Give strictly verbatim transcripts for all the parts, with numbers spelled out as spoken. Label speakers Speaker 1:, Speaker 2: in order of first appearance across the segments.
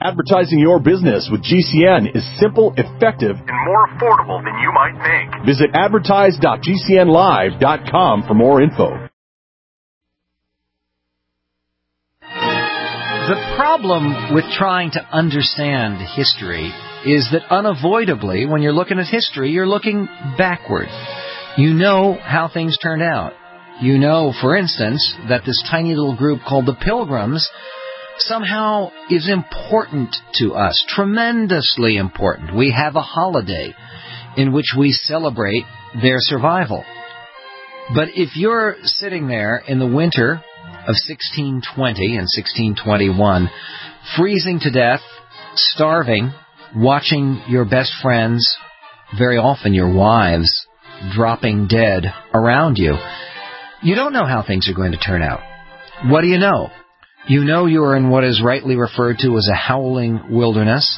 Speaker 1: Advertising your business with G C N is simple, effective, and more affordable than you might think. Visit advertise dot g c n live dot com for more info.
Speaker 2: The problem with trying to understand history is that unavoidably, when you're looking at history, you're looking backward. You know how things turned out. You know, for instance, that this tiny little group called the Pilgrims somehow is important to us, tremendously important. We have a holiday in which we celebrate their survival. But if you're sitting there in the winter of sixteen twenty and sixteen twenty-one, freezing to death, starving, watching your best friends, very often your wives, dropping dead around you, you don't know how things are going to turn out. What do you know? You know you are in what is rightly referred to as a howling wilderness.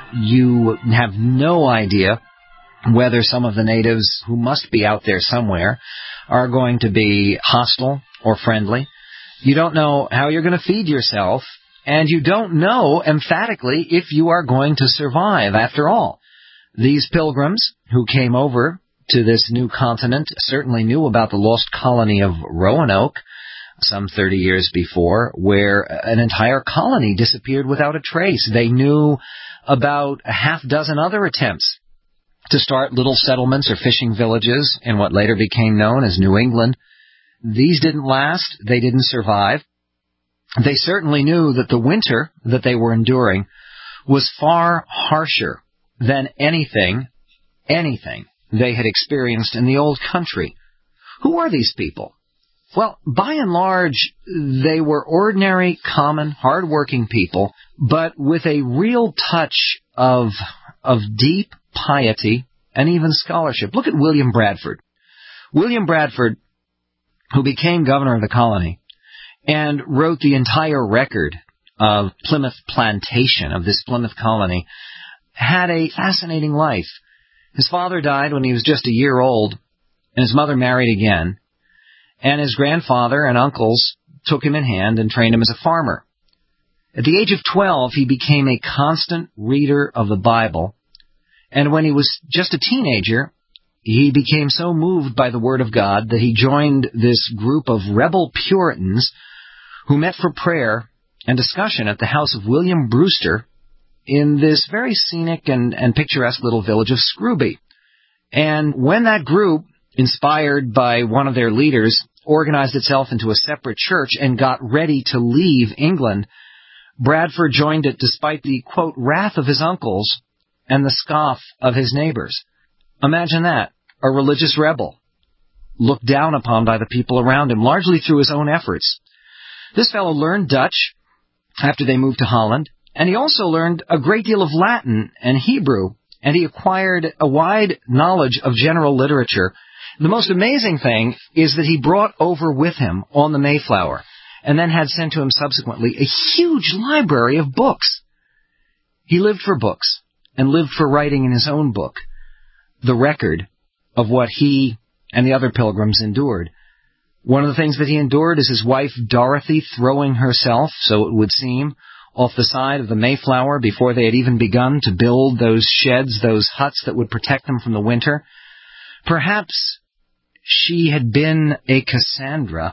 Speaker 2: You have no idea whether some of the natives who must be out there somewhere are going to be hostile or friendly. You don't know how you're going to feed yourself, and you don't know emphatically if you are going to survive after all. These pilgrims who came over to this new continent certainly knew about the lost colony of Roanoke some thirty years before, where an entire colony disappeared without a trace. They knew about a half dozen other attempts to start little settlements or fishing villages in what later became known as New England. These didn't last. They didn't survive. They certainly knew that the winter that they were enduring was far harsher than anything, anything they had experienced in the old country. Who are these people? Well, by and large, they were ordinary, common, hard-working people, but with a real touch of, of deep piety and even scholarship. Look at William Bradford. William Bradford, who became governor of the colony and wrote the entire record of Plymouth Plantation, of this Plymouth colony, had a fascinating life. His father died when he was just a year old, and his mother married again, and his grandfather and uncles took him in hand and trained him as a farmer. At the age of twelve, he became a constant reader of the Bible, and when he was just a teenager, he became so moved by the Word of God that he joined this group of rebel Puritans who met for prayer and discussion at the house of William Brewster in this very scenic and, and picturesque little village of Scrooby. And when that group, inspired by one of their leaders, organized itself into a separate church and got ready to leave England, Bradford joined it despite the, quote, wrath of his uncles and the scoff of his neighbors. Imagine that, a religious rebel, looked down upon by the people around him, largely through his own efforts. This fellow learned Dutch after they moved to Holland, and he also learned a great deal of Latin and Hebrew, and he acquired a wide knowledge of general literature. The most amazing thing is that he brought over with him on the Mayflower, and then had sent to him subsequently, a huge library of books. He lived for books, and lived for writing in his own book the record of what he and the other pilgrims endured. One of the things that he endured is his wife Dorothy throwing herself, so it would seem, off the side of the Mayflower before they had even begun to build those sheds, those huts that would protect them from the winter. Perhaps she had been a Cassandra,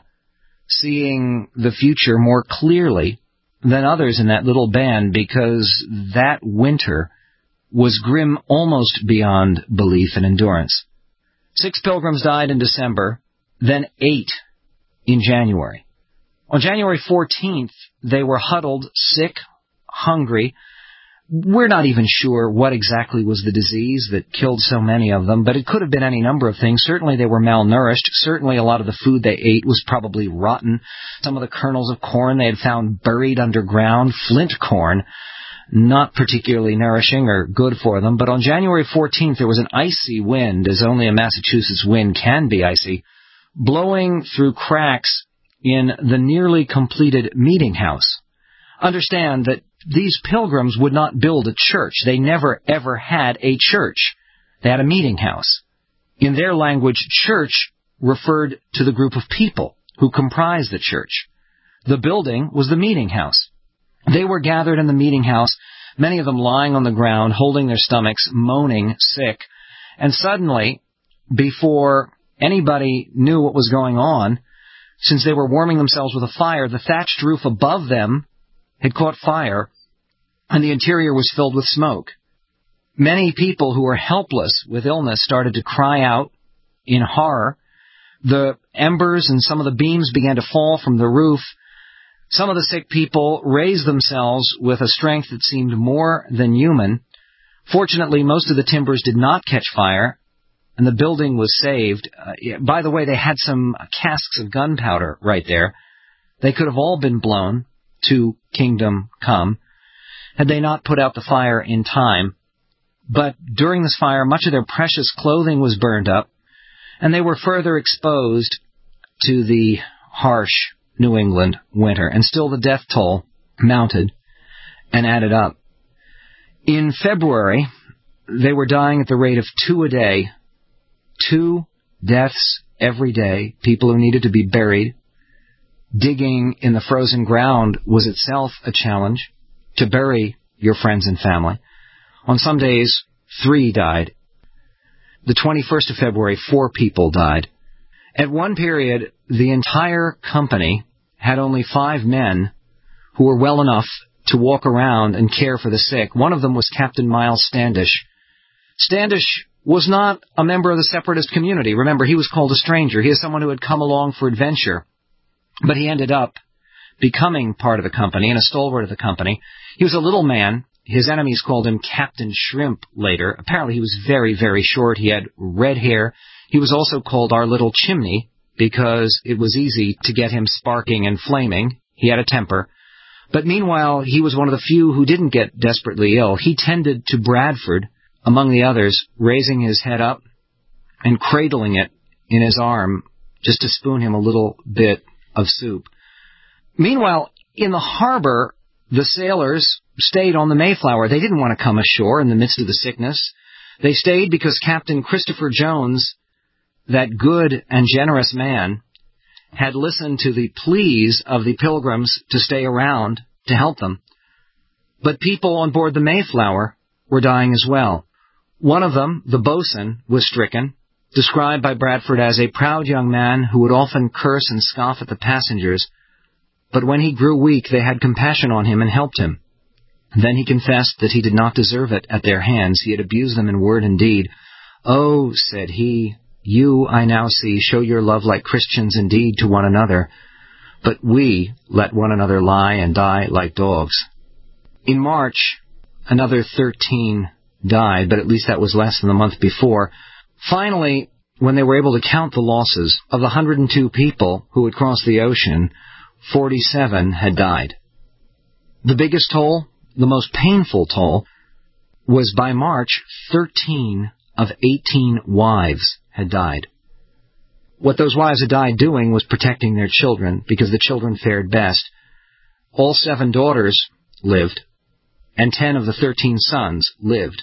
Speaker 2: seeing the future more clearly than others in that little band, because that winter was grim almost beyond belief and endurance. Six pilgrims died in December, then eight in January. On January fourteenth, they were huddled, sick, hungry. We're not even sure what exactly was the disease that killed so many of them, but it could have been any number of things. Certainly they were malnourished. Certainly a lot of the food they ate was probably rotten. Some of the kernels of corn they had found buried underground, flint corn, not particularly nourishing or good for them. But on January fourteenth, there was an icy wind, as only a Massachusetts wind can be icy, blowing through cracks in the nearly completed meeting house. Understand that these pilgrims would not build a church. They never, ever had a church. They had a meeting house. In their language, church referred to the group of people who comprised the church. The building was the meeting house. They were gathered in the meeting house many of them lying on the ground, holding their stomachs, moaning, sick. And suddenly, before anybody knew what was going on, since they were warming themselves with a fire, the thatched roof above them had caught fire, and the interior was filled with smoke. Many people who were helpless with illness started to cry out in horror. The embers and some of the beams began to fall from the roof. Some of the sick people raised themselves with a strength that seemed more than human. Fortunately, most of the timbers did not catch fire, and the building was saved. Uh, by the way, they had some casks of gunpowder right there. They could have all been blown to kingdom come had they not put out the fire in time. But during this fire, much of their precious clothing was burned up, and they were further exposed to the harsh New England winter. And still the death toll mounted and added up. In February, they were dying at the rate of two a day. Two deaths every day. People who needed to be buried. Digging in the frozen ground was itself a challenge to bury your friends and family. On some days, three died. The twenty-first of February, four people died. At one period, the entire company had only five men who were well enough to walk around and care for the sick. One of them was Captain Miles Standish. Standish was not a member of the separatist community. Remember, he was called a stranger. He is someone who had come along for adventure. But he ended up becoming part of the company and a stalwart of the company. He was a little man. His enemies called him Captain Shrimp later. Apparently he was very, very short. He had red hair. He was also called Our Little Chimney because it was easy to get him sparking and flaming. He had a temper. But meanwhile, he was one of the few who didn't get desperately ill. He tended to Bradford, among the others, raising his head up and cradling it in his arm just to spoon him a little bit of soup. Meanwhile, in the harbor, the sailors stayed on the Mayflower. They didn't want to come ashore in the midst of the sickness. They stayed because Captain Christopher Jones, that good and generous man, had listened to the pleas of the Pilgrims to stay around to help them. But people on board the Mayflower were dying as well. One of them, the boatswain, was stricken, described by Bradford as a proud young man who would often curse and scoff at the passengers. But when he grew weak, they had compassion on him and helped him. Then he confessed that he did not deserve it at their hands. He had abused them in word and deed. "Oh," said he, "you, I now see, show your love like Christians indeed to one another, but we let one another lie and die like dogs." In March, another thirteen died, but at least that was less than the month before. Finally, when they were able to count the losses, of the one hundred two people who had crossed the ocean, forty-seven had died. The biggest toll, the most painful toll, was by March, thirteen of eighteen wives had died. What those wives had died doing was protecting their children, because the children fared best. All seven daughters lived, and ten of the thirteen sons lived.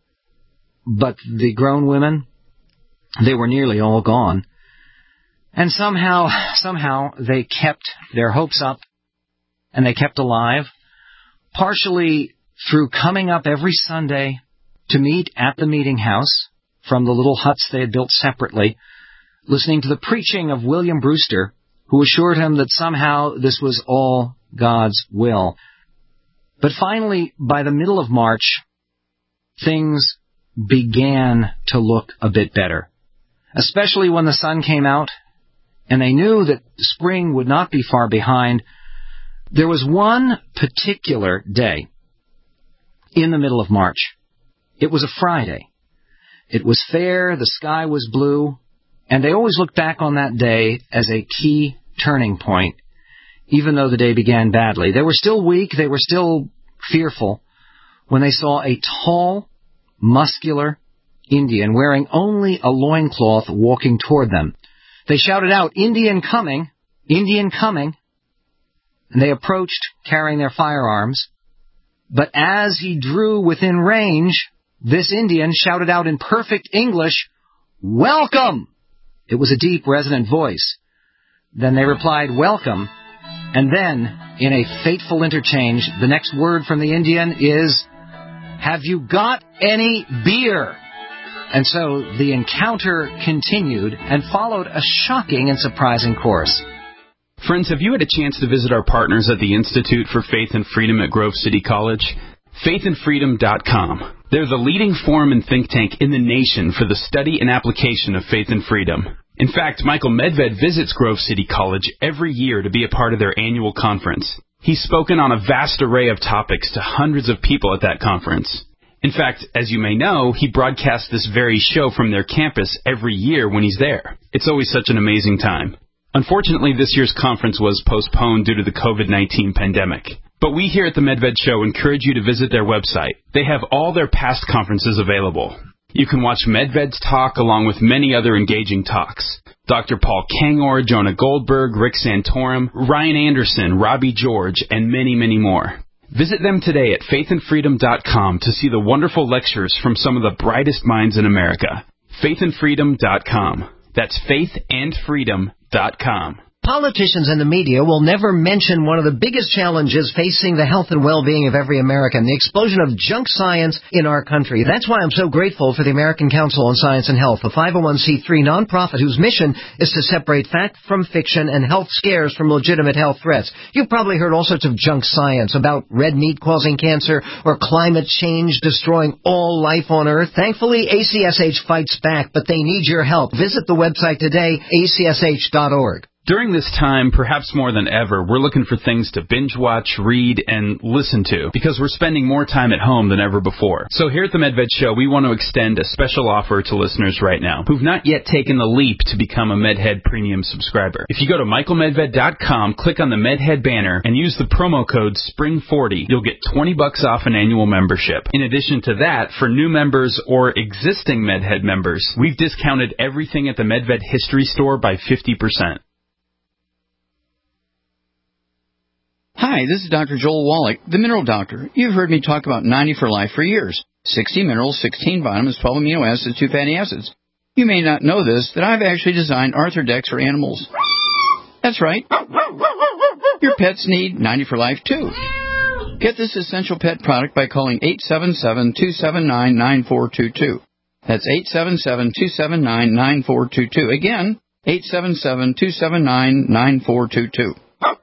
Speaker 2: But the grown women, they were nearly all gone. And somehow, somehow, they kept their hopes up, and they kept alive, partially through coming up every Sunday to meet at the meeting house from the little huts they had built separately, listening to the preaching of William Brewster, who assured him that somehow this was all God's will. But finally, by the middle of March, things began to look a bit better, especially when the sun came out, and they knew that spring would not be far behind. There was one particular day in the middle of March. It was a Friday. It was fair, the sky was blue, and they always looked back on that day as a key turning point, even though the day began badly. They were still weak, they were still fearful, when they saw a tall, muscular Indian wearing only a loincloth walking toward them. They shouted out, "Indian coming! Indian coming!" And they approached, carrying their firearms. But as he drew within range, this Indian shouted out in perfect English, "Welcome!" It was a deep, resonant voice. Then they replied, "Welcome." And then, in a fateful interchange, the next word from the Indian is, Have you got any beer? And so the encounter continued and followed a shocking and surprising course.
Speaker 3: Friends, have you had a chance to visit our partners at the Institute for Faith and Freedom at Grove City College? faith and freedom dot com. They're the leading forum and think tank in the nation for the study and application of faith and freedom. In fact, Michael Medved visits Grove City College every year to be a part of their annual conference. He's spoken on a vast array of topics to hundreds of people at that conference. In fact, as you may know, he broadcasts this very show from their campus every year when he's there. It's always such an amazing time. Unfortunately, this year's conference was postponed due to the covid nineteen pandemic. But we here at the Medved Show encourage you to visit their website. They have all their past conferences available. You can watch Medved's talk along with many other engaging talks. Doctor Paul Kangor, Jonah Goldberg, Rick Santorum, Ryan Anderson, Robbie George, and many, many more. Visit them today at faith and freedom dot com to see the wonderful lectures from some of the brightest minds in America. faith and freedom dot com. That's faith and freedom dot com.
Speaker 2: Politicians and the media will never mention one of the biggest challenges facing the health and well-being of every American, the explosion of junk science in our country. That's why I'm so grateful for the American Council on Science and Health, a five oh one c three nonprofit whose mission is to separate fact from fiction and health scares from legitimate health threats. You've probably heard all sorts of junk science about red meat causing cancer or climate change destroying all life on Earth. Thankfully, A C S H fights back, but they need your help. Visit the website today, A C S H dot org.
Speaker 3: During this time, perhaps more than ever, we're looking for things to binge watch, read, and listen to, because we're spending more time at home than ever before. So here at the Medved Show, we want to extend a special offer to listeners right now who've not yet taken the leap to become a MedHead Premium subscriber. If you go to michael medved dot com, click on the MedHead banner, and use the promo code spring forty, you'll get twenty bucks off an annual membership. In addition to that, for new members or existing MedHead members, we've discounted everything at the Medved History Store by fifty percent.
Speaker 4: Hi, this is Doctor Joel Wallach, the Mineral Doctor. You've heard me talk about ninety for Life for years. sixty minerals, sixteen vitamins, twelve amino acids, two fatty acids. You may not know this, that I've actually designed Arthrodex for animals. That's right. Your pets need ninety for Life, too. Get this essential pet product by calling eight seven seven, two seven nine, nine four two two. That's eight seven seven, two seven nine, nine four two two. Again, eight seven seven, two seven nine, nine four two two.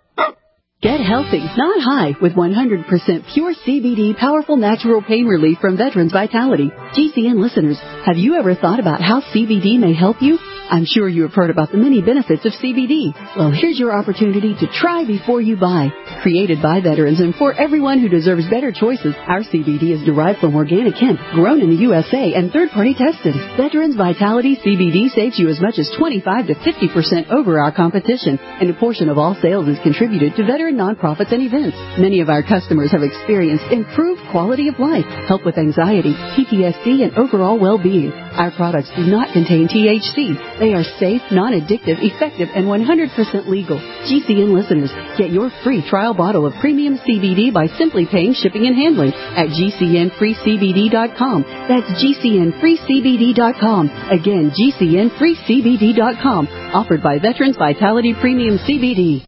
Speaker 5: Get healthy, not high, with one hundred percent pure C B D powerful natural pain relief from Veterans Vitality. G C N listeners, have you ever thought about how C B D may help you? I'm sure you have heard about the many benefits of C B D. Well, here's your opportunity to try before you buy. Created by veterans and for everyone who deserves better choices, our C B D is derived from organic hemp, grown in the U S A, and third-party tested. Veterans Vitality C B D saves you as much as twenty-five to fifty percent over our competition, and a portion of all sales is contributed to veteran nonprofits and events. Many of our customers have experienced improved quality of life, help with anxiety, P T S D, and overall well-being. Our products do not contain T H C. They are safe, non-addictive, effective, and one hundred percent legal. G C N listeners, get your free trial bottle of premium C B D by simply paying shipping and handling at G C N free C B D dot com. That's G C N free C B D dot com. Again, G C N free C B D dot com. Offered by Veterans Vitality Premium C B D.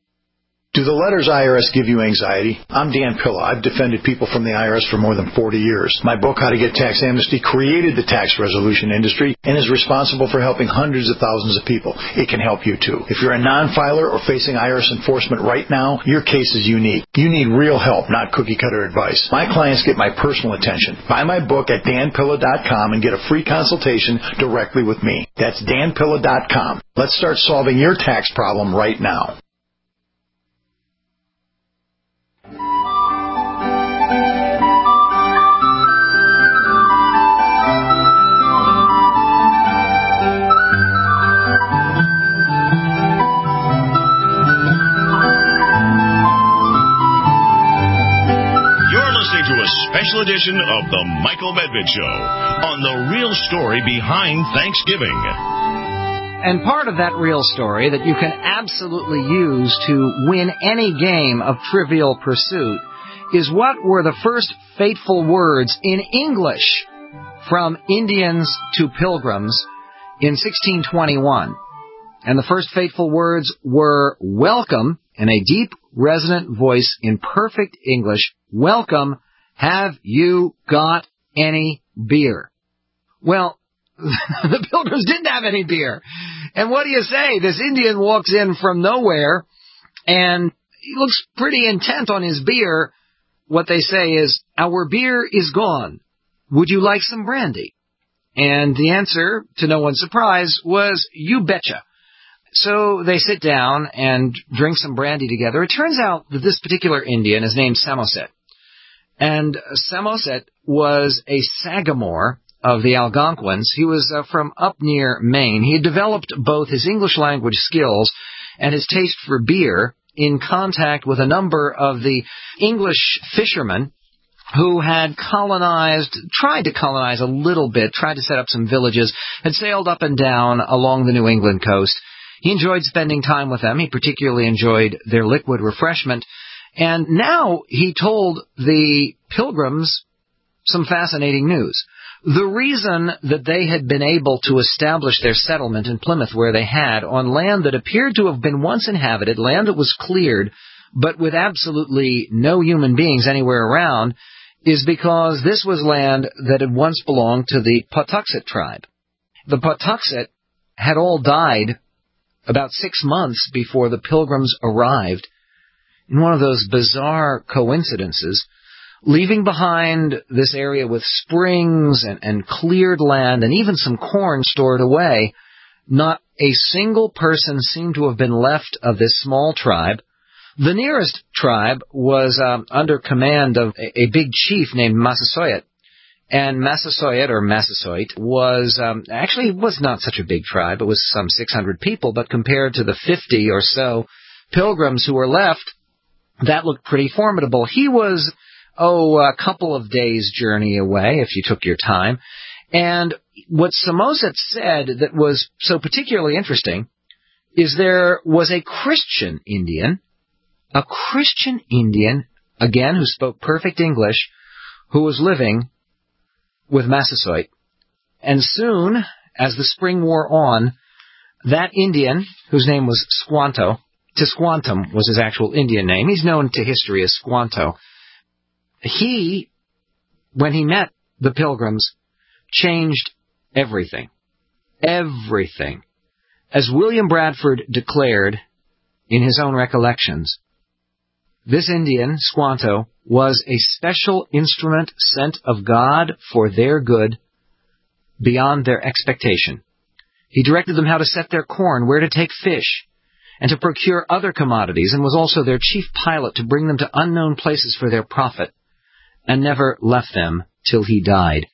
Speaker 6: Do the letters I R S give you anxiety? I'm Dan Pilla. I've defended people from the I R S for more than forty years. My book, How to Get Tax Amnesty, created the tax resolution industry and is responsible for helping hundreds of thousands of people. It can help you, too. If you're a non-filer or facing I R S enforcement right now, your case is unique. You need real help, not cookie-cutter advice. My clients get my personal attention. Buy my book at dan pilla dot com and get a free consultation directly with me. That's dan pilla dot com. Let's start solving your tax problem right now.
Speaker 1: To a special edition of the Michael Medved Show on the real story behind Thanksgiving.
Speaker 2: And part of that real story that you can absolutely use to win any game of Trivial Pursuit is what were the first fateful words in English from Indians to Pilgrims in sixteen twenty-one. And the first fateful words were welcome, in a deep, resonant voice in perfect English, welcome, have you got any beer? Well, the Pilgrims didn't have any beer. And what do you say? This Indian walks in from nowhere, and he looks pretty intent on his beer. What they say is, our beer is gone. Would you like some brandy? And the answer, to no one's surprise, was, you betcha. So they sit down and drink some brandy together. It turns out that this particular Indian is named Samoset. And Samoset was a Sagamore of the Algonquins. He was uh, from up near Maine. He had developed both his English language skills and his taste for beer in contact with a number of the English fishermen who had colonized, tried to colonize a little bit, tried to set up some villages, had sailed up and down along the New England coast. He enjoyed spending time with them. He particularly enjoyed their liquid refreshment. And now he told the Pilgrims some fascinating news. The reason that they had been able to establish their settlement in Plymouth where they had, on land that appeared to have been once inhabited, land that was cleared, but with absolutely no human beings anywhere around, is because this was land that had once belonged to the Patuxet tribe. The Patuxet had all died about six months before the Pilgrims arrived. In one of those bizarre coincidences, leaving behind this area with springs and, and cleared land and even some corn stored away, not a single person seemed to have been left of this small tribe. The nearest tribe was um, under command of a, a big chief named Massasoit. And Massasoit, or Massasoit, was um, actually was not such a big tribe. It was some six hundred people, but compared to the fifty or so Pilgrims who were left, that looked pretty formidable. He was, oh, a couple of days' journey away, if you took your time. And what Samoset said that was so particularly interesting is there was a Christian Indian, a Christian Indian, again, who spoke perfect English, who was living with Massasoit. And soon, as the spring wore on, that Indian, whose name was Squanto, Tisquantum was his actual Indian name. He's known to history as Squanto. He, when he met the Pilgrims, changed everything. Everything. As William Bradford declared in his own recollections, this Indian, Squanto, was a special instrument sent of God for their good beyond their expectation. He directed them how to set their corn, where to take fish, and to procure other commodities, and was also their chief pilot to bring them to unknown places for their profit, and never left them till he died.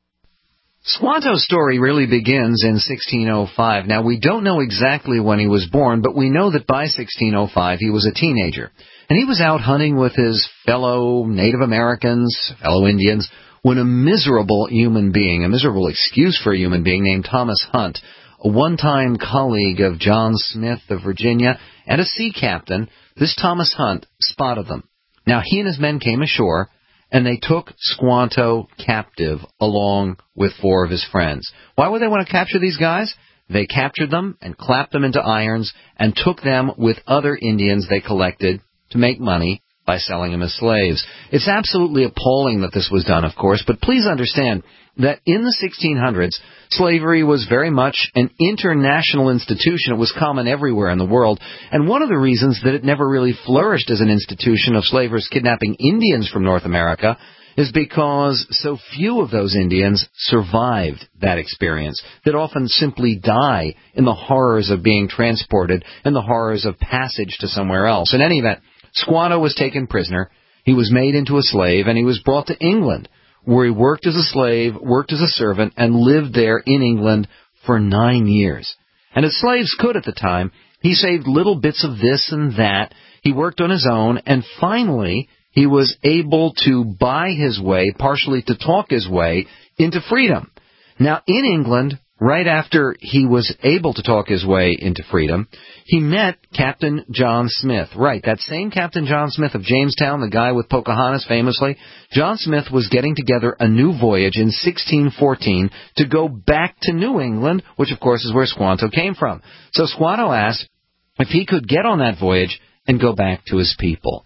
Speaker 2: Squanto's story really begins in sixteen oh five. Now, we don't know exactly when he was born, but we know that by sixteen oh five he was a teenager. And he was out hunting with his fellow Native Americans, fellow Indians, when a miserable human being, a miserable excuse for a human being named Thomas Hunt, a one-time colleague of John Smith of Virginia, and a sea captain, this Thomas Hunt spotted them. Now, he and his men came ashore, and they took Squanto captive along with four of his friends. Why would they want to capture these guys? They captured them and clapped them into irons and took them with other Indians they collected to make money by selling them as slaves. It's absolutely appalling that this was done, of course, but please understand that in the sixteen hundreds, slavery was very much an international institution. It was common everywhere in the world, and one of the reasons that it never really flourished as an institution of slavers kidnapping Indians from North America is because so few of those Indians survived that experience, that often simply die in the horrors of being transported and the horrors of passage to somewhere else. In any event, Squanto was taken prisoner, he was made into a slave, and he was brought to England, where he worked as a slave, worked as a servant, and lived there in England for nine years. And as slaves could at the time, he saved little bits of this and that. He worked on his own, and finally he was able to buy his way, partially to talk his way, into freedom. Now, in England, right after he was able to talk his way into freedom, he met Captain John Smith. Right, that same Captain John Smith of Jamestown, the guy with Pocahontas famously. John Smith was getting together a new voyage in sixteen fourteen to go back to New England, which of course is where Squanto came from. So Squanto asked if he could get on that voyage and go back to his people.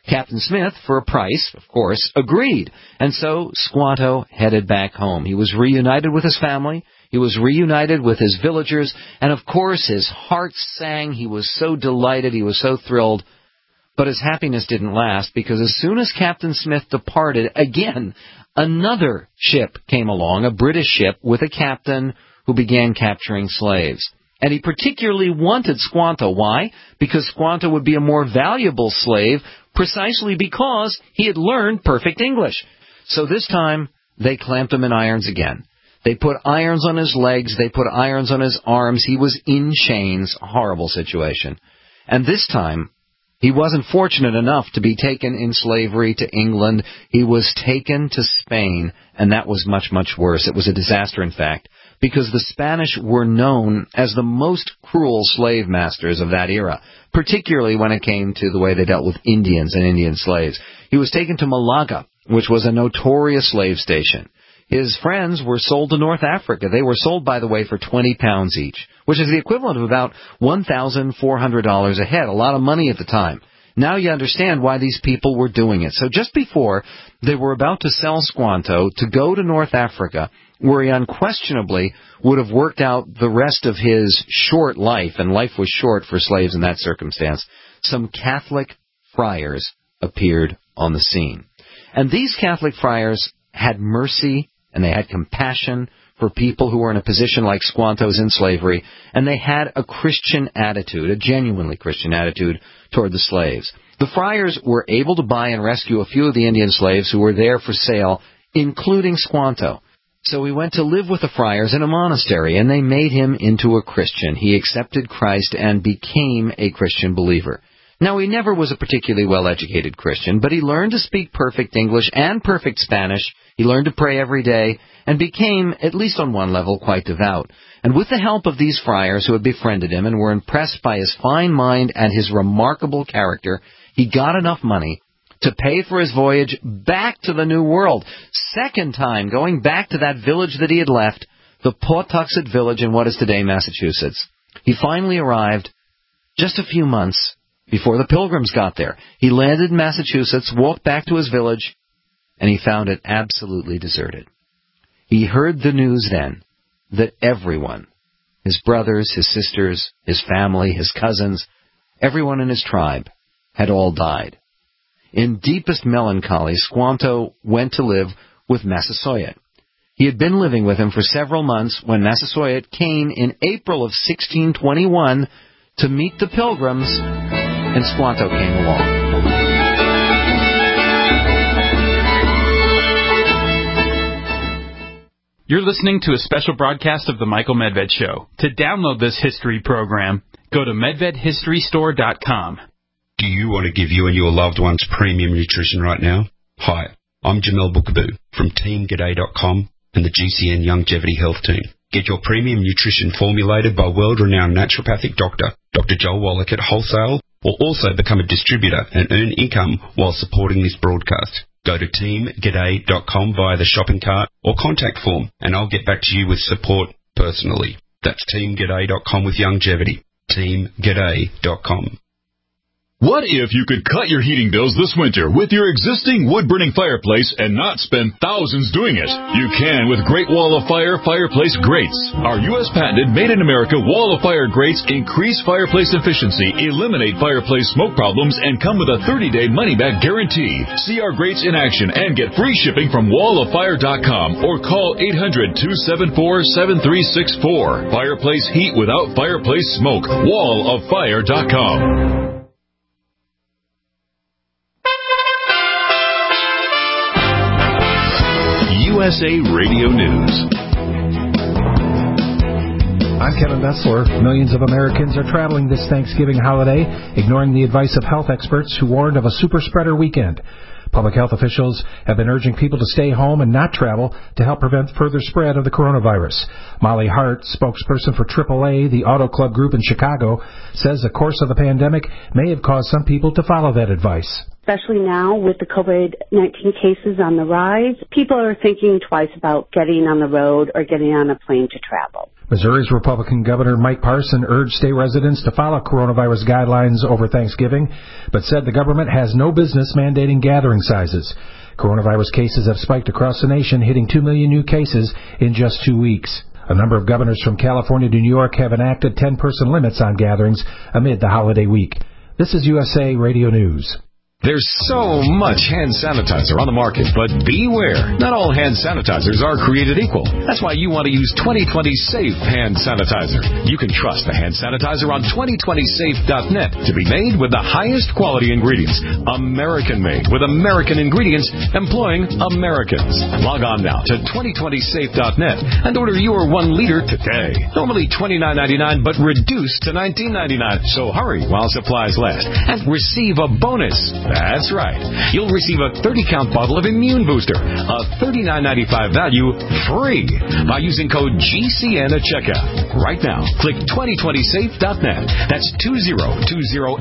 Speaker 2: Captain Smith, for a price, of course, agreed. And so Squanto headed back home. He was reunited with his family. He was reunited with his villagers. And, of course, his heart sang. He was so delighted. He was so thrilled. But his happiness didn't last, because as soon as Captain Smith departed, again, another ship came along, a British ship, with a captain who began capturing slaves. And he particularly wanted Squanto. Why? Because Squanto would be a more valuable slave, precisely because he had learned perfect English. So this time, they clamped him in irons again. They put irons on his legs. They put irons on his arms. He was in chains. A horrible situation. And this time, he wasn't fortunate enough to be taken in slavery to England. He was taken to Spain, and that was much, much worse. It was a disaster, in fact, because the Spanish were known as the most cruel slave masters of that era, particularly when it came to the way they dealt with Indians and Indian slaves. He was taken to Malaga, which was a notorious slave station. His friends were sold to North Africa. They were sold, by the way, for twenty pounds each, which is the equivalent of about one thousand four hundred dollars a head, a lot of money at the time. Now you understand why these people were doing it. So just before they were about to sell Squanto to go to North Africa, where he unquestionably would have worked out the rest of his short life, and life was short for slaves in that circumstance, some Catholic friars appeared on the scene. And these Catholic friars had mercy, and they had compassion for people who were in a position like Squanto's in slavery, and they had a Christian attitude, a genuinely Christian attitude toward the slaves. The friars were able to buy and rescue a few of the Indian slaves who were there for sale, including Squanto. So he went to live with the friars in a monastery, and they made him into a Christian. He accepted Christ and became a Christian believer. Now, he never was a particularly well-educated Christian, but he learned to speak perfect English and perfect Spanish. He learned to pray every day and became, at least on one level, quite devout. And with the help of these friars who had befriended him and were impressed by his fine mind and his remarkable character, he got enough money to pay for his voyage back to the New World. Second time going back to that village that he had left, the Pawtuxet village in what is today Massachusetts. He finally arrived just a few months before the Pilgrims got there. He landed in Massachusetts, walked back to his village, and he found it absolutely deserted. He heard the news then that everyone, his brothers, his sisters, his family, his cousins, everyone in his tribe, had all died. In deepest melancholy, Squanto went to live with Massasoit. He had been living with him for several months when Massasoit came in April of sixteen twenty-one to meet the Pilgrims, and Squanto came along.
Speaker 3: You're listening to a special broadcast of the Michael Medved Show. To download this history program, go to medved history store dot com.
Speaker 7: Do you want to give you and your loved ones premium nutrition right now? Hi, I'm Jamel Bookaboo from team g'day dot com and the G C N Longevity Health Team. Get your premium nutrition formulated by world-renowned naturopathic doctor, Doctor Joel Wallach at wholesale, or also become a distributor and earn income while supporting this broadcast. Go to team g'day dot com via the shopping cart or contact form, and I'll get back to you with support personally. That's team g'day dot com with longevity. team g'day dot com.
Speaker 1: What if you could cut your heating bills this winter with your existing wood-burning fireplace and not spend thousands doing it? You can with Great Wall of Fire Fireplace Grates. Our U S patented made-in-America Wall of Fire grates increase fireplace efficiency, eliminate fireplace smoke problems, and come with a thirty-day money-back guarantee. See our grates in action and get free shipping from wall of fire dot com or call eight hundred, two seven four, seven three six four. Fireplace heat without fireplace smoke. wall of fire dot com. U S A Radio News.
Speaker 8: I'm Kevin Bessler. Millions of Americans are traveling this Thanksgiving holiday, ignoring the advice of health experts who warned of a super spreader weekend. Public health officials have been urging people to stay home and not travel to help prevent further spread of the coronavirus. Molly Hart, spokesperson for triple A, the auto club group in Chicago, says the course of the pandemic may have caused some people to follow that advice.
Speaker 9: Especially now with the COVID nineteen cases on the rise, people are thinking twice about getting on the road or getting on a plane to travel.
Speaker 8: Missouri's Republican Governor Mike Parson urged state residents to follow coronavirus guidelines over Thanksgiving, but said the government has no business mandating gathering sizes. Coronavirus cases have spiked across the nation, hitting two million new cases in just two weeks. A number of governors from California to New York have enacted ten-person limits on gatherings amid the holiday week. This is U S A Radio News.
Speaker 10: There's so much hand sanitizer on the market, but beware. Not all hand sanitizers are created equal. That's why you want to use twenty twenty Safe Hand Sanitizer. You can trust the hand sanitizer on twenty twenty safe dot net to be made with the highest quality ingredients. American-made with American ingredients employing Americans. Log on now to twenty twenty safe dot net and order your one liter today. Normally twenty-nine ninety-nine, but reduced to nineteen ninety-nine. So hurry while supplies last and receive a bonus. That's right. You'll receive a thirty-count bottle of Immune Booster, a thirty-nine ninety-five value, free by using code G C N at checkout. Right now, click twenty twenty safe dot net. That's two zero two zero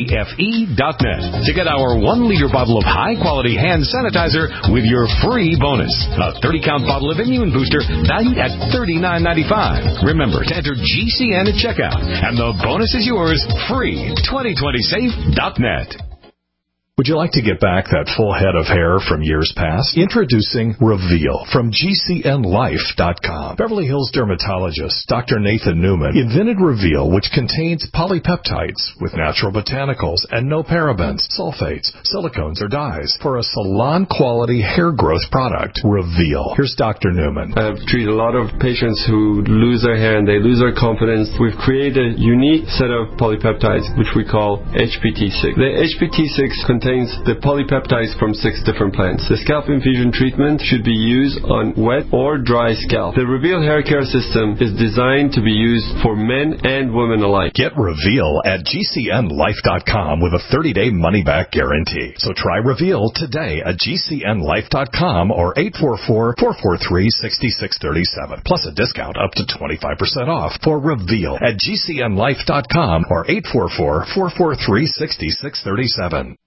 Speaker 10: safe dot net to get our one-liter bottle of high-quality hand sanitizer with your free bonus. A thirty-count bottle of Immune Booster valued at thirty-nine ninety-five. Remember to enter G C N at checkout, and the bonus is yours free. twenty twenty safe dot net.
Speaker 11: Would you like to get back that full head of hair from years past? Introducing Reveal from G C N life dot com. Beverly Hills dermatologist Doctor Nathan Newman invented Reveal, which contains polypeptides with natural botanicals and no parabens, sulfates, silicones, or dyes for a salon-quality hair growth product. Reveal. Here's Doctor Newman.
Speaker 12: I've treated a lot of patients who lose their hair and they lose their confidence. We've created a unique set of polypeptides, which we call H P T six. The H P T six contains the polypeptides from six different plants. The scalp infusion treatment should be used on wet or dry scalp. The Reveal hair care system is designed to be used for men and women alike.
Speaker 11: Get Reveal at G C N life dot com with a thirty-day money-back guarantee. So try Reveal today at G C N life dot com or eight four four, four four three, six six three seven. Plus a discount up to twenty-five percent off for Reveal at G C N life dot com or eight four four, four four three, six six three seven.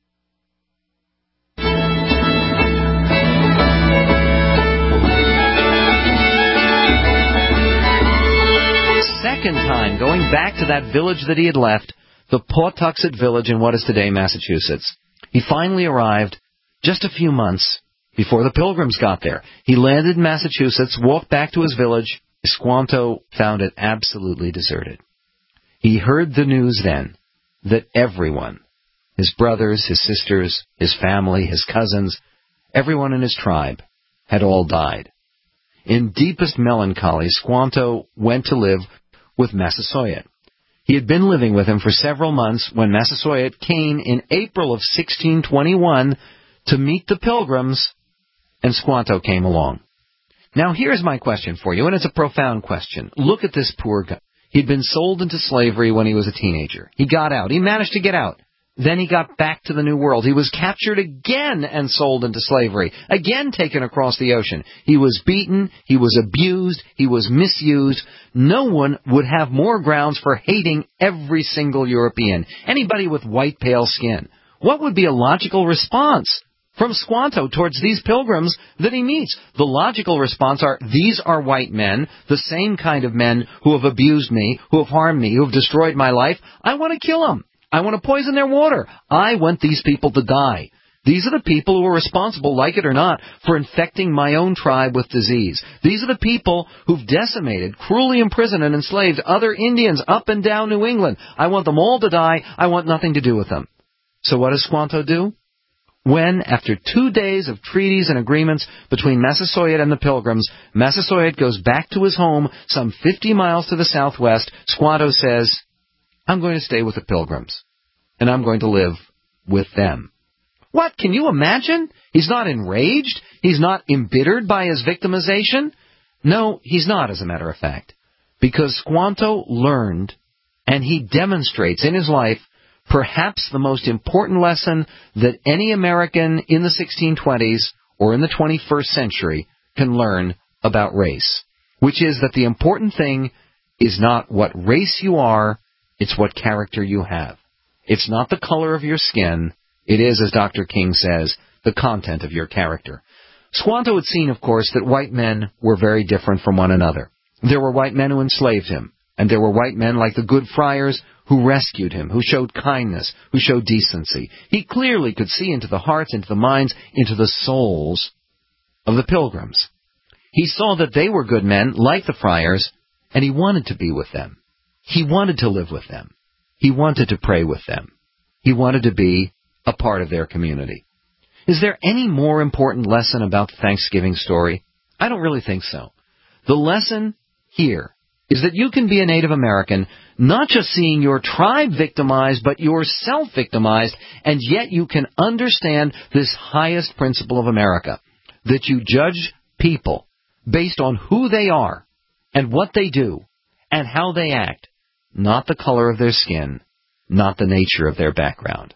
Speaker 2: Second time, going back to that village that he had left, the Pawtuxet Village in what is today Massachusetts. He finally arrived just a few months before the Pilgrims got there. He landed in Massachusetts, walked back to his village. Squanto found it absolutely deserted. He heard the news then that everyone, his brothers, his sisters, his family, his cousins, everyone in his tribe had all died. In deepest melancholy, Squanto went to live with Massasoit. He had been living with him for several months when Massasoit came in April of sixteen twenty-one to meet the Pilgrims, and Squanto came along. Now here's my question for you, and it's a profound question. Look at this poor guy. He'd been sold into slavery when he was a teenager. He got out. He managed to get out. Then he got back to the New World. He was captured again and sold into slavery, again taken across the ocean. He was beaten, he was abused, he was misused. No one would have more grounds for hating every single European, anybody with white, pale skin. What would be a logical response from Squanto towards these Pilgrims that he meets? The logical response are, these are white men, the same kind of men who have abused me, who have harmed me, who have destroyed my life. I want to kill them. I want to poison their water. I want these people to die. These are the people who are responsible, like it or not, for infecting my own tribe with disease. These are the people who've decimated, cruelly imprisoned and enslaved other Indians up and down New England. I want them all to die. I want nothing to do with them. So what does Squanto do? When, after two days of treaties and agreements between Massasoit and the Pilgrims, Massasoit goes back to his home some fifty miles to the southwest, Squanto says, I'm going to stay with the Pilgrims, and I'm going to live with them. What? Can you imagine? He's not enraged? He's not embittered by his victimization? No, he's not, as a matter of fact, because Squanto learned, and he demonstrates in his life, perhaps the most important lesson that any American in the sixteen twenties or in the twenty-first century can learn about race, which is that the important thing is not what race you are, it's what character you have. It's not the color of your skin. It is, as Doctor King says, the content of your character. Squanto had seen, of course, that white men were very different from one another. There were white men who enslaved him, and there were white men like the good friars who rescued him, who showed kindness, who showed decency. He clearly could see into the hearts, into the minds, into the souls of the pilgrims. He saw that they were good men like the friars, and he wanted to be with them. He wanted to live with them. He wanted to pray with them. He wanted to be a part of their community. Is there any more important lesson about the Thanksgiving story? I don't really think so. The lesson here is that you can be a Native American, not just seeing your tribe victimized, but yourself victimized, and yet you can understand this highest principle of America, that you judge people based on who they are and what they do and how they act, not the color of their skin, not the nature of their background.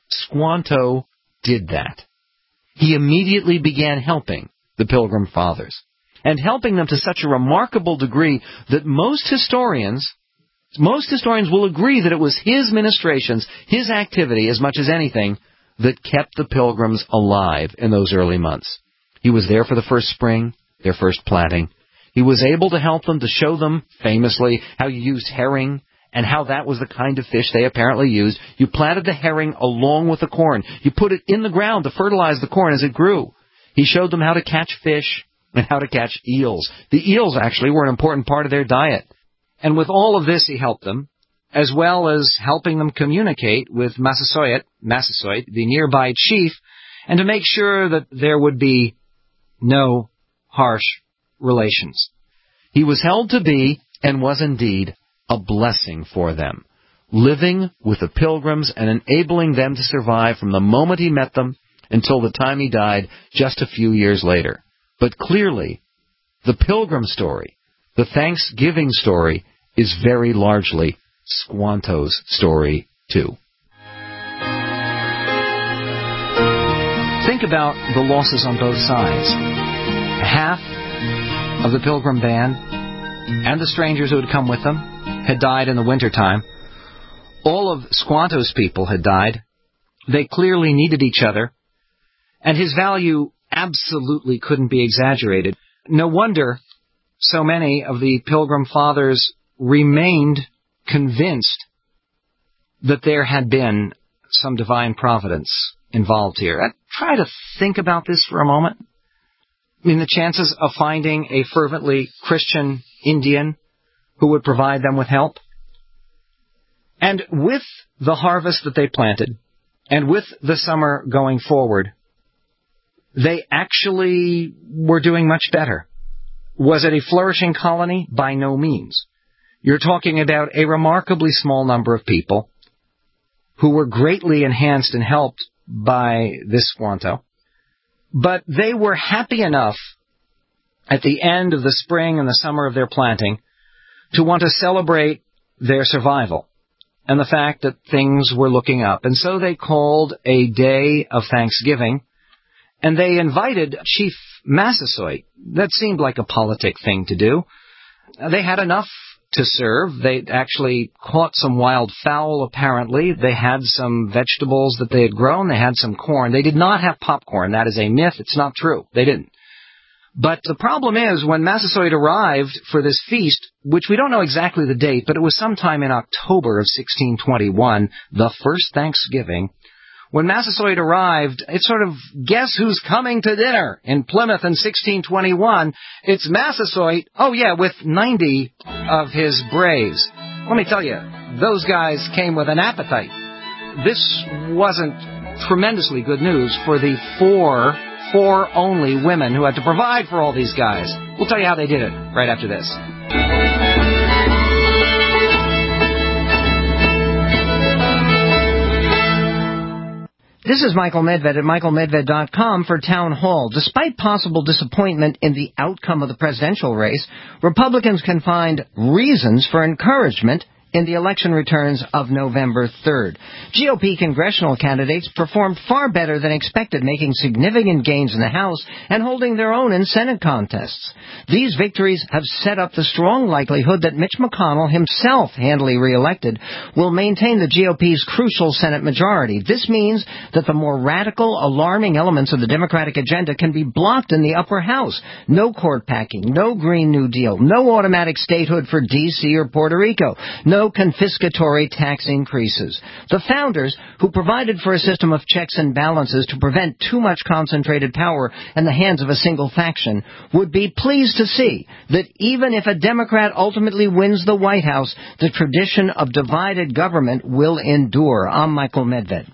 Speaker 2: Squanto did that. He immediately began helping the Pilgrim Fathers, and helping them to such a remarkable degree that most historians, most historians will agree that it was his ministrations, his activity, as much as anything, that kept the Pilgrims alive in those early months. He was there for the first spring, their first planting. He was able to help them, to show them, famously, how you used herring, and how that was the kind of fish they apparently used. You planted the herring along with the corn. You put it in the ground to fertilize the corn as it grew. He showed them how to catch fish and how to catch eels. The eels actually were an important part of their diet. And with all of this, he helped them, as well as helping them communicate with Massasoit, Massasoit, the nearby chief, and to make sure that there would be no harsh relations. He was held to be, and was indeed, a blessing for them, living with the Pilgrims and enabling them to survive from the moment he met them until the time he died just a few years later. But clearly, the Pilgrim story, the Thanksgiving story, is very largely Squanto's story, too. Think about the losses on both sides. Half of the Pilgrim band and the strangers who had come with them had died in the wintertime. All of Squanto's people had died. They clearly needed each other, and his value absolutely couldn't be exaggerated. No wonder so many of the Pilgrim Fathers remained convinced that there had been some divine providence involved here. I try to think about this for a moment. I mean, the chances of finding a fervently Christian Indian who would provide them with help. And with the harvest that they planted, and with the summer going forward, they actually were doing much better. Was it a flourishing colony? By no means. You're talking about a remarkably small number of people who were greatly enhanced and helped by this Squanto. But they were happy enough at the end of the spring and the summer of their planting to want to celebrate their survival and the fact that things were looking up. And so they called a day of Thanksgiving, and they invited Chief Massasoit. That seemed like a politic thing to do. They had enough to serve. They actually caught some wild fowl, apparently. They had some vegetables that they had grown. They had some corn. They did not have popcorn. That is a myth. It's not true. They didn't. But the problem is, when Massasoit arrived for this feast, which we don't know exactly the date, but it was sometime in October of sixteen twenty-one, the first Thanksgiving, when Massasoit arrived, it's sort of, guess who's coming to dinner in Plymouth in sixteen twenty-one? It's Massasoit, oh yeah, with ninety of his braves. Let me tell you, those guys came with an appetite. This wasn't tremendously good news for the four, four only women who had to provide for all these guys. We'll tell you how they did it right after this. This is Michael Medved at michael medved dot com for Town Hall. Despite possible disappointment in the outcome of the presidential race, Republicans can find reasons for encouragement in the election returns of November third. G O P congressional candidates performed far better than expected, making significant gains in the House and holding their own in Senate contests. These victories have set up the strong likelihood that Mitch McConnell, himself handily reelected, will maintain the G O P's crucial Senate majority. This means that the more radical, alarming elements of the Democratic agenda can be blocked in the upper house. No court packing, no Green New Deal, no automatic statehood for D C or Puerto Rico, no confiscatory tax increases. The founders, who provided for a system of checks and balances to prevent too much concentrated power in the hands of a single faction, would be pleased to see that even if a Democrat ultimately wins the White House, the tradition of divided government will endure. I'm Michael Medved.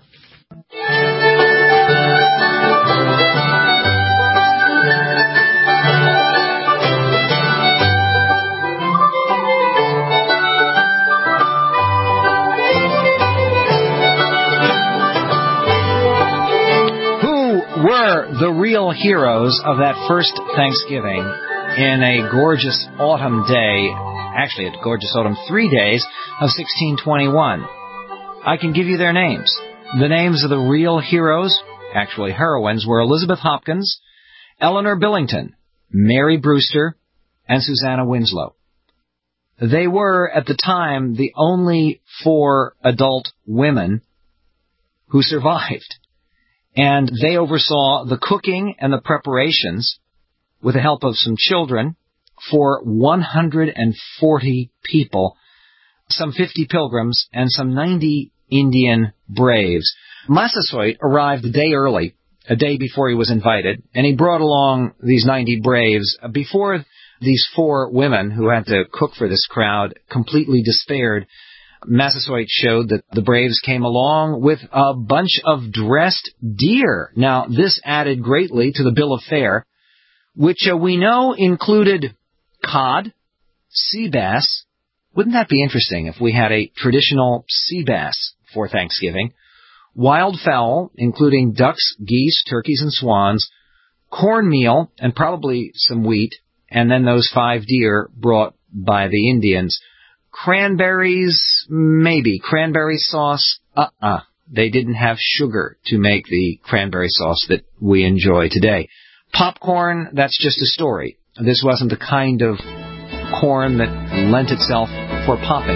Speaker 2: Were the real heroes of that first Thanksgiving in a gorgeous autumn day, actually a gorgeous autumn three days of sixteen twenty-one. I can give you their names. The names of the real heroes, actually heroines, were Elizabeth Hopkins, Eleanor Billington, Mary Brewster, and Susanna Winslow. They were, at the time, the only four adult women who survived. And they oversaw the cooking and the preparations, with the help of some children, for one hundred forty people, some fifty pilgrims, and some ninety Indian braves. Massasoit arrived a day early, a day before he was invited, and he brought along these ninety braves. Before these four women who had to cook for this crowd completely despaired, Massasoit showed that the braves came along with a bunch of dressed deer. Now, this added greatly to the bill of fare, which uh, we know included cod, sea bass. Wouldn't that be interesting if we had a traditional sea bass for Thanksgiving? Wild fowl, including ducks, geese, turkeys, and swans, cornmeal, and probably some wheat, and then those five deer brought by the Indians. Cranberries, maybe. Cranberry sauce, uh-uh. They didn't have sugar to make the cranberry sauce that we enjoy today. Popcorn, that's just a story. This wasn't the kind of corn that lent itself for popping.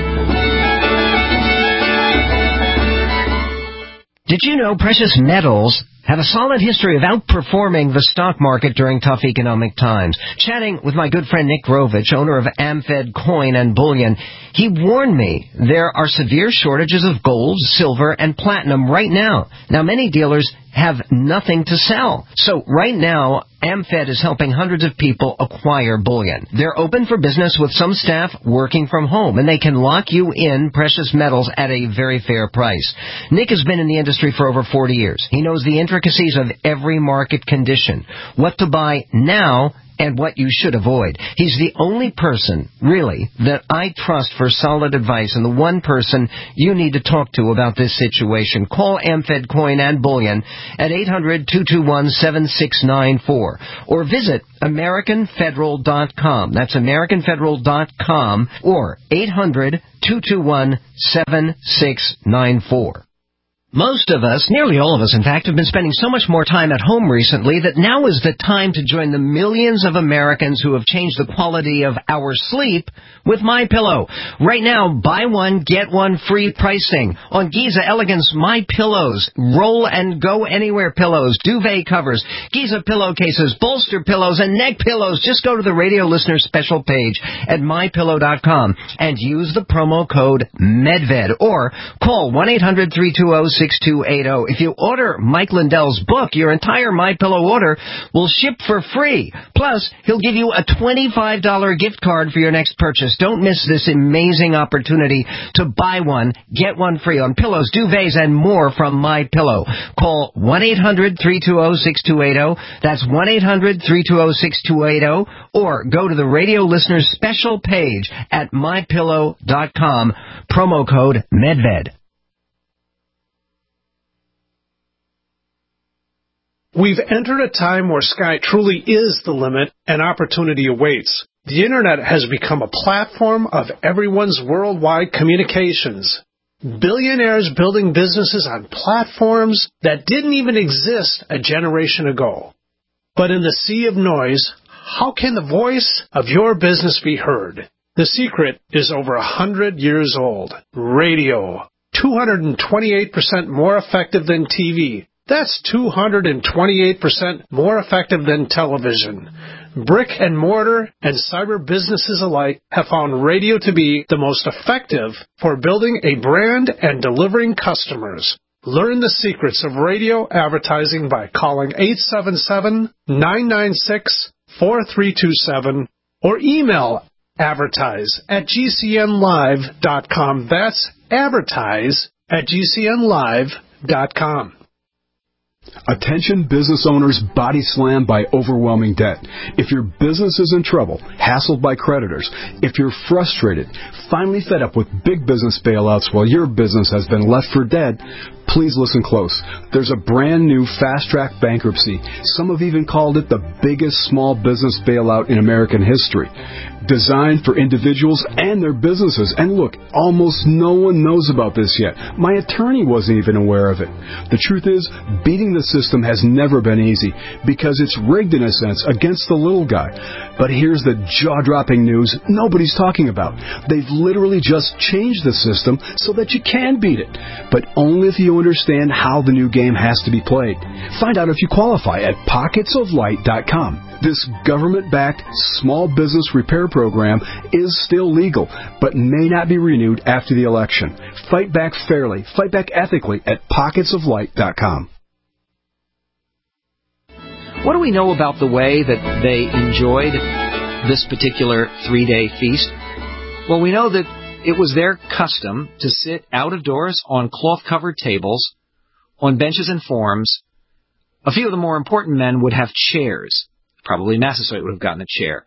Speaker 2: Did you know precious metals have a solid history of outperforming the stock market during tough economic times? Chatting with my good friend Nick Grovich, owner of AmFed Coin and Bullion, he warned me there are severe shortages of gold, silver, and platinum right now. Now, many dealers have nothing to sell. So right now, AmFed is helping hundreds of people acquire bullion. They're open for business with some staff working from home, and they can lock you in precious metals at a very fair price. Nick has been in the industry for over forty years. He knows the intricacies of every market condition, what to buy now, and what you should avoid. He's the only person, really, that I trust for solid advice, and the one person you need to talk to about this situation. Call AmFed Coin and Bullion at eight hundred, two two one, seven six nine four or visit American Federal dot com. That's American Federal dot com or eight hundred, two two one, seven six nine four. Most of us, nearly all of us in fact, have been spending so much more time at home recently that now is the time to join the millions of Americans who have changed the quality of our sleep with MyPillow. Right now, buy one, get one free pricing on Giza Elegance MyPillows, roll and go anywhere pillows, duvet covers, Giza pillowcases, bolster pillows, and neck pillows. Just go to the radio listener special page at my pillow dot com and use the promo code MEDVED or call one eight hundred, three two zero, six two eight zero. If you order Mike Lindell's book, your entire MyPillow order will ship for free. Plus, he'll give you a twenty-five dollars gift card for your next purchase. Don't miss this amazing opportunity to buy one, get one free on pillows, duvets, and more from MyPillow. Call one eight hundred, three two zero, six two eight zero. That's one eight hundred, three two zero, six two eight zero. Or go to the radio listeners special page at my pillow dot com. Promo code MEDVED.
Speaker 13: We've entered a time where sky truly is the limit and opportunity awaits. The Internet has become a platform of everyone's worldwide communications. Billionaires building businesses on platforms that didn't even exist a generation ago. But in the sea of noise, how can the voice of your business be heard? The secret is over a hundred years old. Radio. two hundred twenty-eight percent more effective than T V. That's two hundred twenty-eight percent more effective than television. Brick and mortar and cyber businesses alike have found radio to be the most effective for building a brand and delivering customers. Learn the secrets of radio advertising by calling eight seven seven, nine nine six, four three two seven or email advertise at g c n live dot com. That's advertise at g c n live dot com.
Speaker 14: Attention business owners body slammed by overwhelming debt. If your business is in trouble, hassled by creditors, if you're frustrated, finally fed up with big business bailouts while your business has been left for dead, please listen close. There's a brand new fast-track bankruptcy. Some have even called it the biggest small business bailout in American history. Designed for individuals and their businesses. And look, almost no one knows about this yet. My attorney wasn't even aware of it. The truth is, beating the system has never been easy because it's rigged in a sense against the little guy. But here's the jaw-dropping news nobody's talking about. They've literally just changed the system so that you can beat it, but only if you understand how the new game has to be played. Find out if you qualify at pockets of light dot com. This government-backed small business repair program is still legal, but may not be renewed after the election. Fight back fairly, fight back ethically at pockets of light dot com.
Speaker 2: What do we know about the way that they enjoyed this particular three-day feast? Well, we know that it was their custom to sit out of doors on cloth-covered tables, on benches and forms. A few of the more important men would have chairs. Probably Massasoit would have gotten a chair.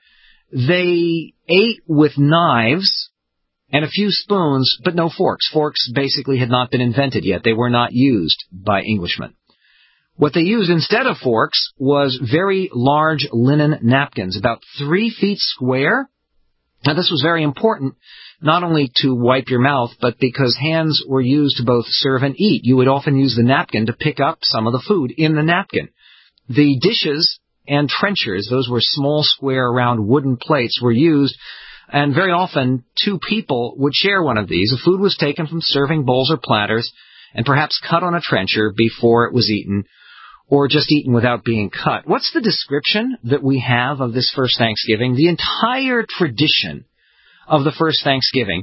Speaker 2: They ate with knives and a few spoons, but no forks. Forks basically had not been invented yet. They were not used by Englishmen. What they used instead of forks was very large linen napkins, about three feet square. Now, this was very important, not only to wipe your mouth, but because hands were used to both serve and eat. You would often use the napkin to pick up some of the food in the napkin. The dishes and trenchers, those were small, square, round wooden plates, were used, and very often two people would share one of these. The food was taken from serving bowls or platters and perhaps cut on a trencher before it was eaten, or just eaten without being cut. What's the description that we have of this first Thanksgiving? The entire tradition of the first Thanksgiving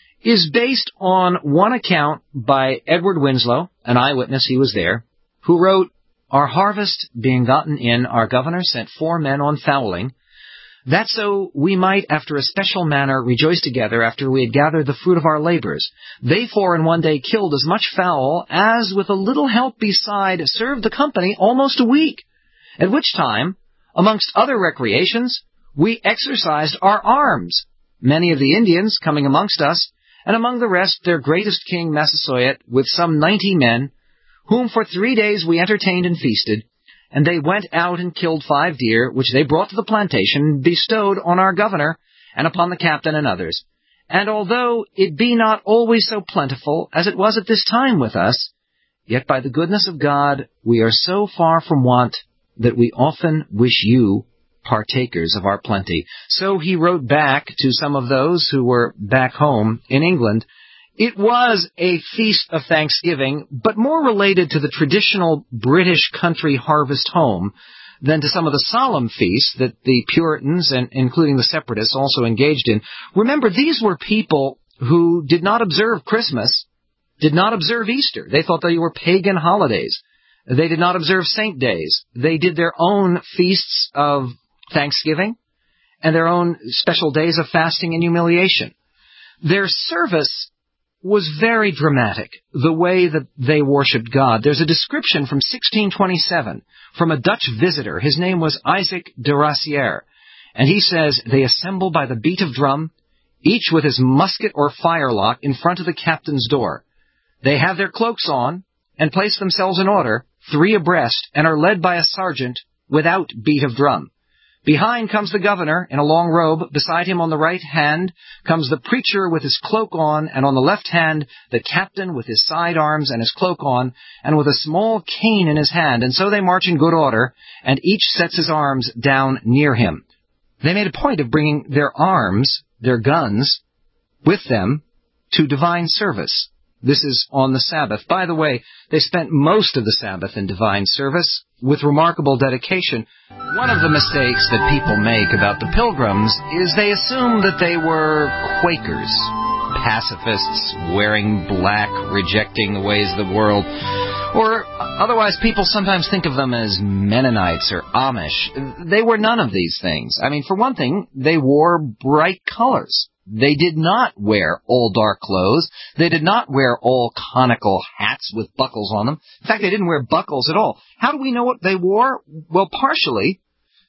Speaker 2: is based on one account by Edward Winslow, an eyewitness, he was there, who wrote, "Our harvest being gotten in, our governor sent four men on fowling, that so we might after a special manner rejoice together after we had gathered the fruit of our labors. They four in one day killed as much fowl as with a little help beside served the company almost a week, at which time, amongst other recreations, we exercised our arms, many of the Indians coming amongst us, and among the rest their greatest king Massasoit with some ninety men, whom for three days we entertained and feasted, and they went out and killed five deer, which they brought to the plantation and bestowed on our governor and upon the captain and others. And although it be not always so plentiful as it was at this time with us, yet by the goodness of God we are so far from want that we often wish you partakers of our plenty." So he wrote back to some of those who were back home in England. It was a feast of Thanksgiving, but more related to the traditional British country harvest home than to some of the solemn feasts that the Puritans, and including the Separatists, also engaged in. Remember, these were people who did not observe Christmas, did not observe Easter. They thought they were pagan holidays. They did not observe saint days. They did their own feasts of Thanksgiving and their own special days of fasting and humiliation. Their service was very dramatic, the way that they worshipped God. There's a description from sixteen twenty-seven from a Dutch visitor. His name was Isaac de Rassière, and he says, "They assemble by the beat of drum, each with his musket or firelock in front of the captain's door. They have their cloaks on and place themselves in order, three abreast, and are led by a sergeant without beat of drum. Behind comes the governor in a long robe. Beside him on the right hand comes the preacher with his cloak on, and on the left hand the captain with his sidearms and his cloak on, and with a small cane in his hand. And so they march in good order, and each sets his arms down near him. They made a point of bringing their arms, their guns, with them to divine service. This is on the Sabbath. By the way, they spent most of the Sabbath in divine service with remarkable dedication. One of the mistakes that people make about the Pilgrims is they assume that they were Quakers, pacifists, wearing black, rejecting the ways of the world. Or otherwise, people sometimes think of them as Mennonites or Amish. They were none of these things. I mean, for one thing, they wore bright colors. They did not wear all dark clothes. They did not wear all conical hats with buckles on them. In fact, they didn't wear buckles at all. How do we know what they wore? Well, partially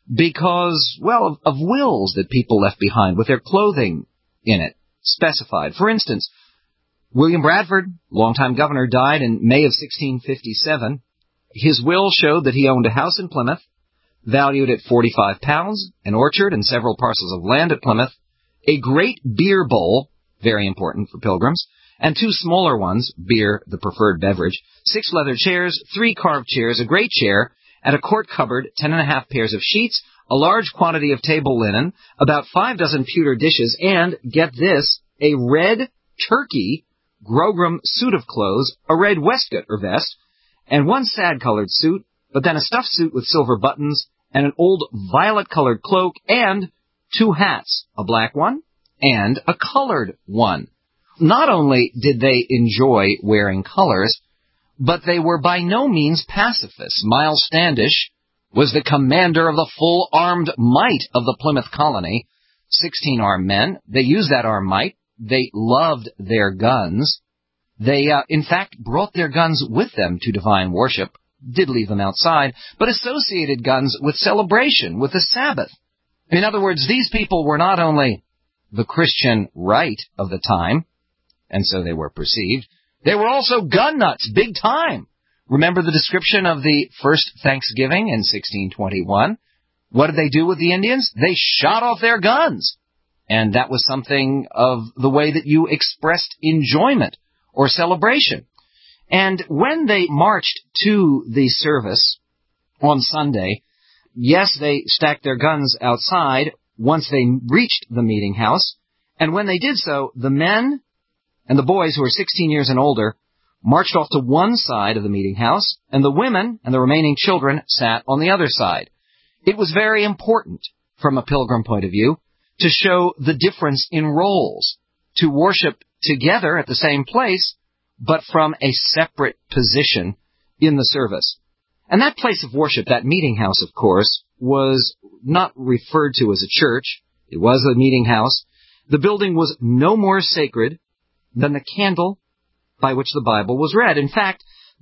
Speaker 2: because, well, of, of wills that people left behind with their clothing in it specified. For instance, William Bradford, longtime governor, died in May of sixteen fifty-seven. His will showed that he owned a house in Plymouth, valued at forty-five pounds, an orchard and several parcels of land at Plymouth, a great beer bowl, very important for pilgrims, and two smaller ones, beer the preferred beverage, six leather chairs, three carved chairs, a great chair, and a court cupboard, ten and a half pairs of sheets, a large quantity of table linen, about five dozen pewter dishes, and, get this, a red turkey Grogram suit of clothes, a red waistcoat or vest, and one sad-colored suit, but then a stuffed suit with silver buttons, and an old violet-colored cloak, and two hats, a black one and a colored one. Not only did they enjoy wearing colors, but they were by no means pacifists. Miles Standish was the commander of the full armed might of the Plymouth colony, sixteen armed men. They used that armed might. They loved their guns. They, uh, in fact, brought their guns with them to divine worship, did leave them outside, but associated guns with celebration, with the Sabbath. In other words, these people were not only the Christian right of the time, and so they were perceived, they were also gun nuts, big time. Remember the description of the first Thanksgiving in sixteen twenty-one? What did they do with the Indians? They shot off their guns. And that was something of the way that you expressed enjoyment or celebration. And when they marched to the service on Sunday, yes, they stacked their guns outside once they reached the meeting house. And when they did so, the men and the boys who were sixteen years and older marched off to one side of the meeting house, and the women and the remaining children sat on the other side. It was very important, from a pilgrim point of view, to show the difference in roles, to worship together at the same place, but from a separate position in the service. And that place of worship, that meeting house, of course, was not referred to as a church. It was a meeting house. The building was no more sacred than the candle by which the Bible was read. In fact,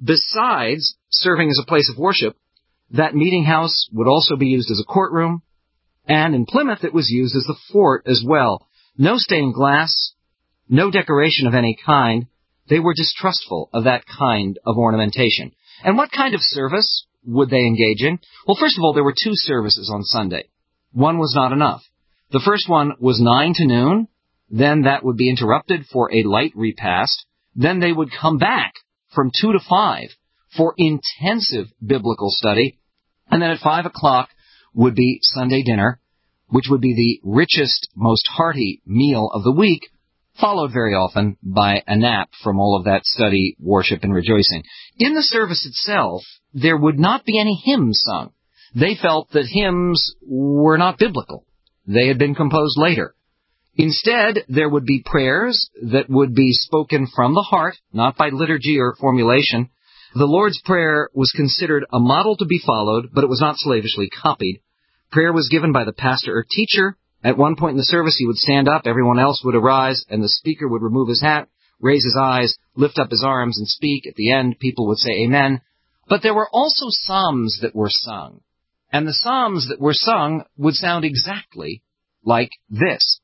Speaker 2: besides serving as a place of worship, that meeting house would also be used as a courtroom, and in Plymouth it was used as the fort as well. No stained glass, no decoration of any kind. They were distrustful of that kind of ornamentation. And what kind of service would they engage in? Well, first of all, there were two services on Sunday. One was not enough. The first one was nine to noon. Then that would be interrupted for a light repast. Then they would come back from two to five for intensive biblical study. And then at five o'clock would be Sunday dinner, which would be the richest, most hearty meal of the week, followed very often by a nap from all of that study, worship, and rejoicing. In the service itself, there would not be any hymns sung. They felt that hymns were not biblical. They had been composed later. Instead, there would be prayers that would be spoken from the heart, not by liturgy or formulation. The Lord's Prayer was considered a model to be followed, but it was not slavishly copied. Prayer was given by the pastor or teacher. At one point in the service, he would stand up, everyone else would arise, and the speaker would remove his hat, raise his eyes, lift up his arms, and speak. At the end, people would say amen. But there were also psalms that were sung. And the psalms that were sung would sound exactly like this.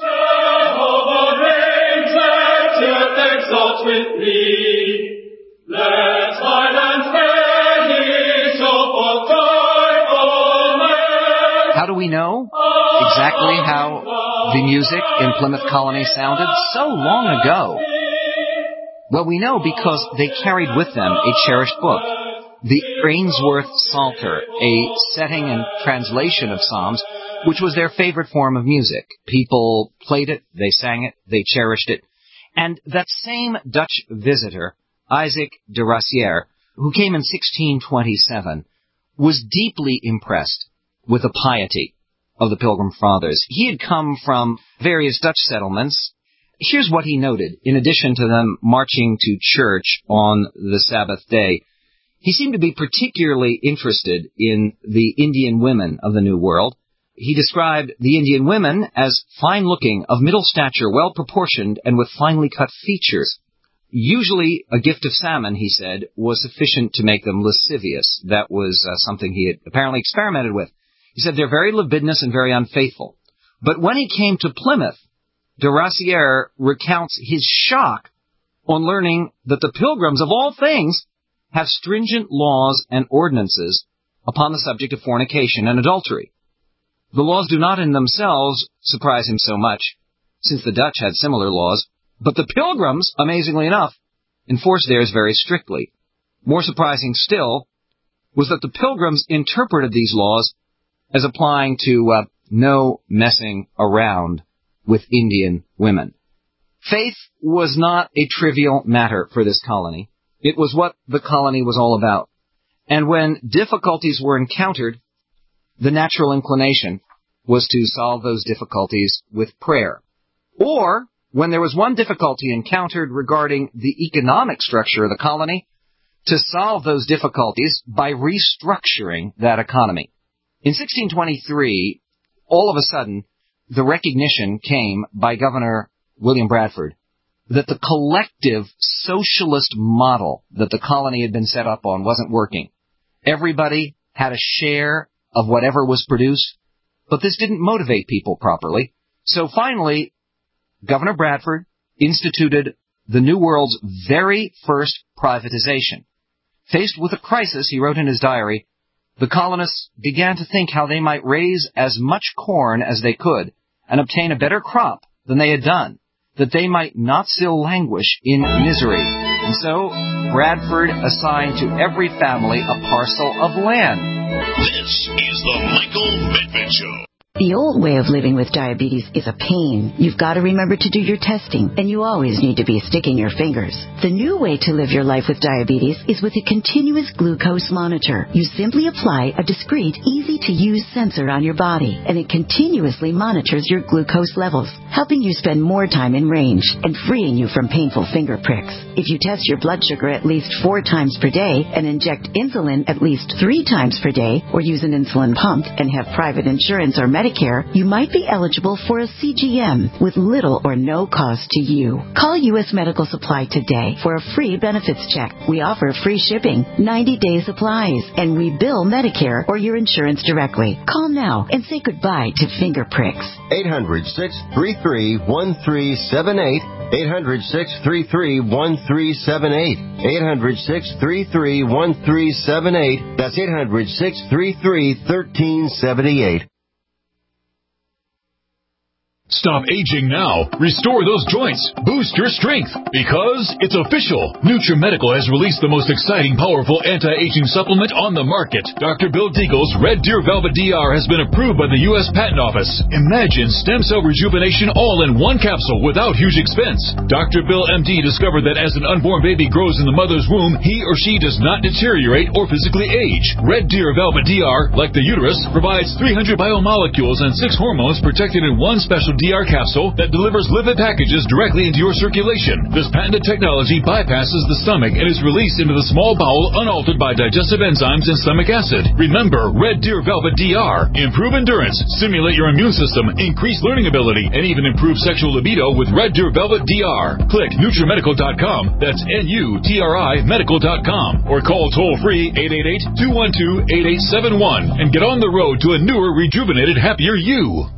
Speaker 15: Jehovah reigns, let earth exalt with thee. Let thine hands steady, so for joyful men.
Speaker 2: How do we know exactly how the music in Plymouth Colony sounded so long ago? Well, we know because they carried with them a cherished book, the Ainsworth Psalter, a setting and translation of Psalms, which was their favorite form of music. People played it, they sang it, they cherished it. And that same Dutch visitor, Isaac de Rassière, who came in sixteen twenty-seven, was deeply impressed with the piety of the Pilgrim Fathers. He had come from various Dutch settlements. Here's what he noted. In addition to them marching to church on the Sabbath day, he seemed to be particularly interested in the Indian women of the New World. He described the Indian women as fine-looking, of middle stature, well-proportioned, and with finely cut features. Usually a gift of salmon, he said, was sufficient to make them lascivious. That was uh, something he had apparently experimented with. He said they're very libidinous and very unfaithful. But when he came to Plymouth, de Rassière recounts his shock on learning that the Pilgrims, of all things, have stringent laws and ordinances upon the subject of fornication and adultery. The laws do not in themselves surprise him so much, since the Dutch had similar laws, but the Pilgrims, amazingly enough, enforced theirs very strictly. More surprising still was that the Pilgrims interpreted these laws as applying to uh, no messing around with Indian women. Faith was not a trivial matter for this colony. It was what the colony was all about. And when difficulties were encountered, the natural inclination was to solve those difficulties with prayer. Or, when there was one difficulty encountered regarding the economic structure of the colony, to solve those difficulties by restructuring that economy. In sixteen twenty-three, all of a sudden, the recognition came by Governor William Bradford that the collective socialist model that the colony had been set up on wasn't working. Everybody had a share of whatever was produced, but this didn't motivate people properly. So finally, Governor Bradford instituted the New World's very first privatization. Faced with a crisis, he wrote in his diary, the colonists began to think how they might raise as much corn as they could and obtain a better crop than they had done, that they might not still languish in misery. And so Bradford assigned to every family a parcel of land.
Speaker 16: This is the Michael Medved Show.
Speaker 17: The old way of living with diabetes is a pain. You've got to remember to do your testing, and you always need to be sticking your fingers. The new way to live your life with diabetes is with a continuous glucose monitor. You simply apply a discreet, easy-to-use sensor on your body, and it continuously monitors your glucose levels, helping you spend more time in range and freeing you from painful finger pricks. If you test your blood sugar at least four times per day and inject insulin at least three times per day, or use an insulin pump and have private insurance or Medicare, you might be eligible for a C G M with little or no cost to you. Call U S Medical Supply today for a free benefits check. We offer free shipping, ninety-day supplies, and we bill Medicare or your insurance directly. Call now and say goodbye to finger pricks.
Speaker 18: eight hundred, six three three, one three seven eight. eight hundred, six three three, one three seven eight. eight hundred, six three three, one three seven eight. That's eight hundred, six three three, one three seven eight.
Speaker 1: Stop aging now. Restore those joints. Boost your strength. Because it's official. NutriMedical has released the most exciting, powerful anti-aging supplement on the market. Doctor Bill Deagle's Red Deer Velvet D R has been approved by the U S Patent Office. Imagine stem cell rejuvenation all in one capsule without huge expense. Doctor Bill M D discovered that as an unborn baby grows in the mother's womb, he or she does not deteriorate or physically age. Red Deer Velvet D R, like the uterus, provides three hundred biomolecules and six hormones protected in one special D R capsule that delivers lipid packages directly into your circulation. This patented technology bypasses the stomach and is released into the small bowel unaltered by digestive enzymes and stomach acid. Remember, Red Deer Velvet D R. Improve endurance, stimulate your immune system, increase learning ability, and even improve sexual libido with Red Deer Velvet D R. Click NutriMedical dot com. That's N U T R I medical dot com. Or call toll-free eight eight eight, two one two, eight eight seven one and get on the road to a newer, rejuvenated, happier you.